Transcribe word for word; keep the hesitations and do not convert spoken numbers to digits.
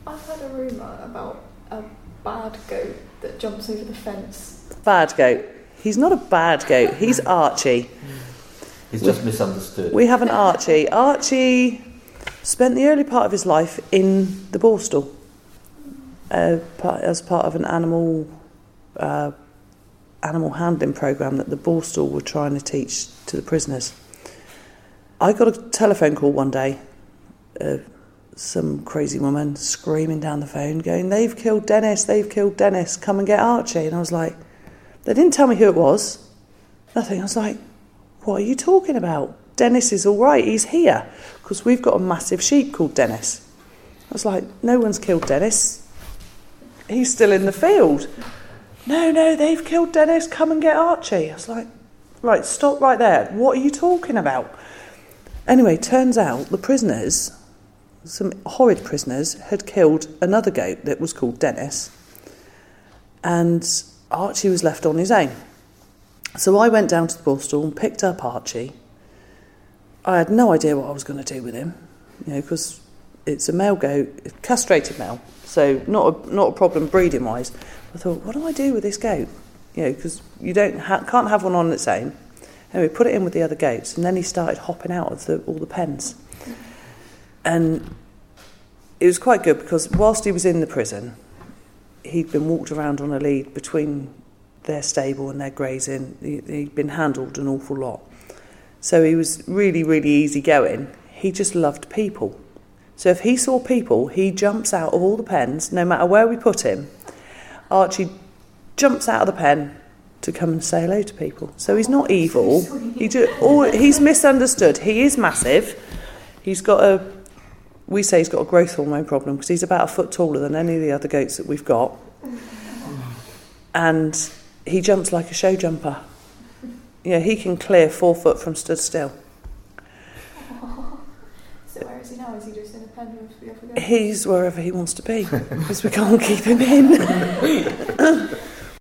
I've heard a rumour about a bad goat that jumps over the fence. Bad goat. He's not a bad goat. He's Archie. He's just misunderstood. We have an Archie. Archie spent the early part of his life in the Borstal uh, part, as part of an animal uh, animal handling programme that the Borstal were trying to teach to the prisoners. I got a telephone call one day, uh, some crazy woman screaming down the phone, going, "They've killed Dennis, they've killed Dennis, come and get Archie." And I was like, they didn't tell me who it was, nothing. I was like, what are you talking about? Dennis is all right, he's here, because we've got a massive sheep called Dennis. I was like, no one's killed Dennis, he's still in the field. No, no, they've killed Dennis, come and get Archie. I was like, right, stop right there, what are you talking about? Anyway, turns out the prisoners, some horrid prisoners, had killed another goat that was called Dennis, and Archie was left on his own. So I went down to the Borstal and picked up Archie. I had no idea what I was going to do with him, you know, because it's a male goat, castrated male, so not a, not a problem breeding-wise. I thought, what do I do with this goat? You know, because you don't ha- can't have one on its own. Anyway, put it in with the other goats, and then he started hopping out of the, all the pens. And it was quite good, because whilst he was in the prison, he'd been walked around on a lead between their stable and their grazing. He, he'd been handled an awful lot. So he was really, really easy going. He just loved people. So if he saw people, he jumps out of all the pens, no matter where we put him. Archie jumps out of the pen to come and say hello to people. So he's not evil. He just, or he's misunderstood. He is massive. He's got a, we say he's got a growth hormone problem, because he's about a foot taller than any of the other goats that we've got. And he jumps like a show jumper. Yeah, he can clear four foot from stood still. Oh. So where is he now? Is he just in a pen with the other goats? He's wherever he wants to be, because we can't keep him in.